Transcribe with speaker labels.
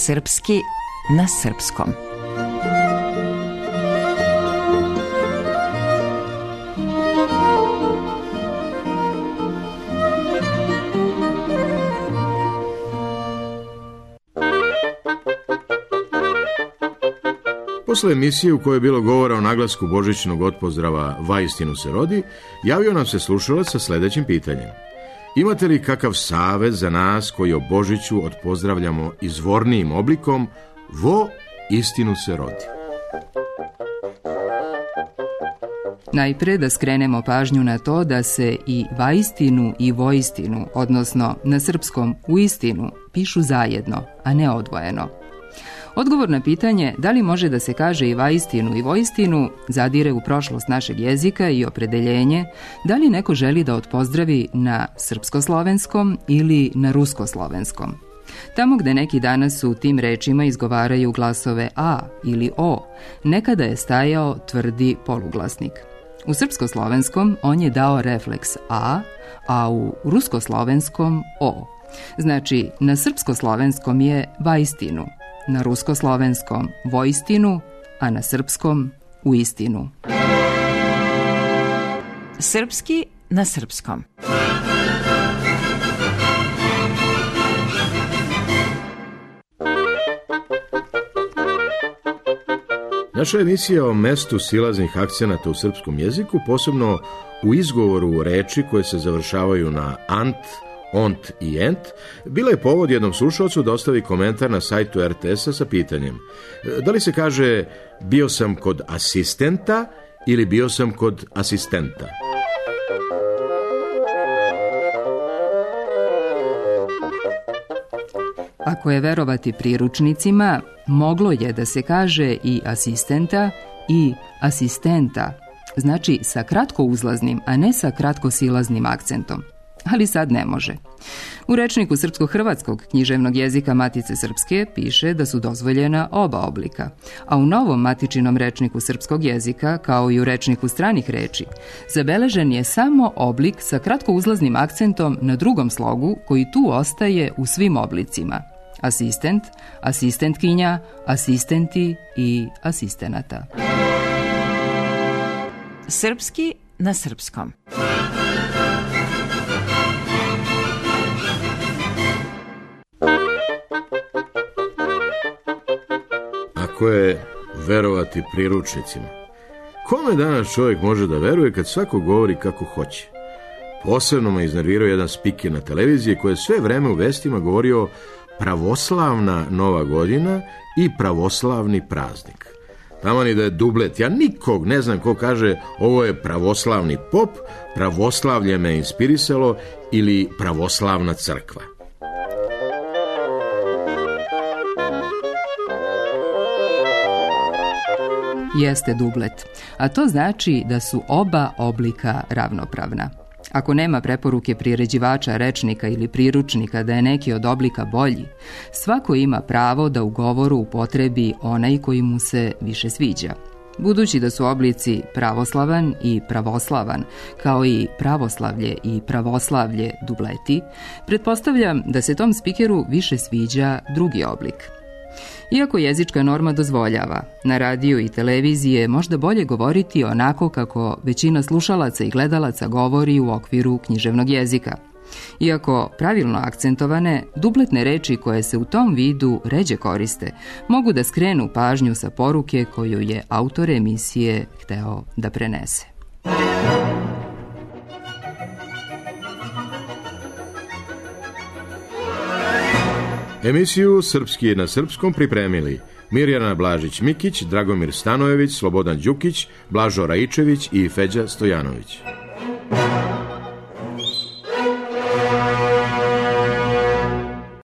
Speaker 1: Srpski na srpskom.
Speaker 2: Posle emisije u kojoj je bilo govora o naglasku božićnog otpozdrava "Vaistinu se rodi", javio nam se slušalac sa sledećim pitanjem. Imate li kakav savet za nas koji o Božiću odpozdravljamo izvornijim oblikom "Vo istinu se rodi"?
Speaker 3: Najpre da skrenemo pažnju na to da se i vaistinu i voistinu, odnosno na srpskom uistinu, pišu zajedno, a ne odvojeno. Odgovor na pitanje da li može da se kaže i vaistinu i voistinu zadire u prošlost našeg jezika i opredeljenje da li neko želi da odpozdravi na srpskoslovenskom ili na ruskoslovenskom. Tamo gde neki danas u tim rečima izgovaraju glasove a ili o, nekada je stajao tvrdi poluglasnik. U srpskoslovenskom on je dao refleks a u ruskoslovenskom o. Znači, na srpskoslovenskom je vaistinu, na ruskoslovenskom voistinu, a na srpskom uistinu.
Speaker 1: Srpski na srpskom.
Speaker 2: Naša emisija o mestu silaznih akcenata u srpskom jeziku, posebno u izgovoru reči koje se završavaju na ant, ont i ent, bila je povod jednom slušalcu da ostavi komentar na sajtu RTS-a sa pitanjem: da li se kaže bio sam kod asistenta ili bio sam kod asistenta?
Speaker 3: Ako je verovati priručnicima, moglo je da se kaže i asistenta i asistenta, znači sa kratkouzlaznim, a ne sa kratkosilaznim akcentom. Ali sad ne može. U rečniku srpsko-hrvatskog književnog jezika Matice Srpske piše da su dozvoljena oba oblika, a u novom matičinom rečniku srpskog jezika, kao i u rečniku stranih reči, zabeležen je samo oblik sa kratkouzlaznim akcentom na drugom slogu koji tu ostaje u svim oblicima: asistent, asistentkinja, asistenti i asistenata.
Speaker 1: Srpski na srpskom.
Speaker 2: Ako je verovati priručnicima, kome danas čovjek može da veruje kad svako govori kako hoće? Posebno me iznervirao jedan spiker na televiziji koji je sve vreme u vestima govorio pravoslavna Nova godina i pravoslavni praznik. Taman i da je dublet, ja nikog ne znam ko kaže ovo je pravoslavni pop, pravoslavlje me inspirisalo ili pravoslavna crkva.
Speaker 3: Jeste dublet, a to znači da su oba oblika ravnopravna. Ako nema preporuke priređivača rečnika ili priručnika da je neki od oblika bolji, svako ima pravo da u govoru upotrebi onaj koji mu se više sviđa. Budući da su oblici pravoslavan i pravoslavan, kao i pravoslavlje i pravoslavlje dubleti, pretpostavljam da se tom spikeru više sviđa drugi oblik. Iako jezička norma dozvoljava, na radiju i televiziji je možda bolje govoriti onako kako većina slušalaca i gledalaca govori u okviru književnog jezika. Iako pravilno akcentovane, dubletne reči koje se u tom vidu ređe koriste mogu da skrenu pažnju sa poruke koju je autor emisije hteo da prenese.
Speaker 2: Emisiju Srpski na srpskom pripremili Mirjana Blažić-Mikić, Dragomir Stanojević, Slobodan Đukić, Blažo Raičević i Feđa Stojanović.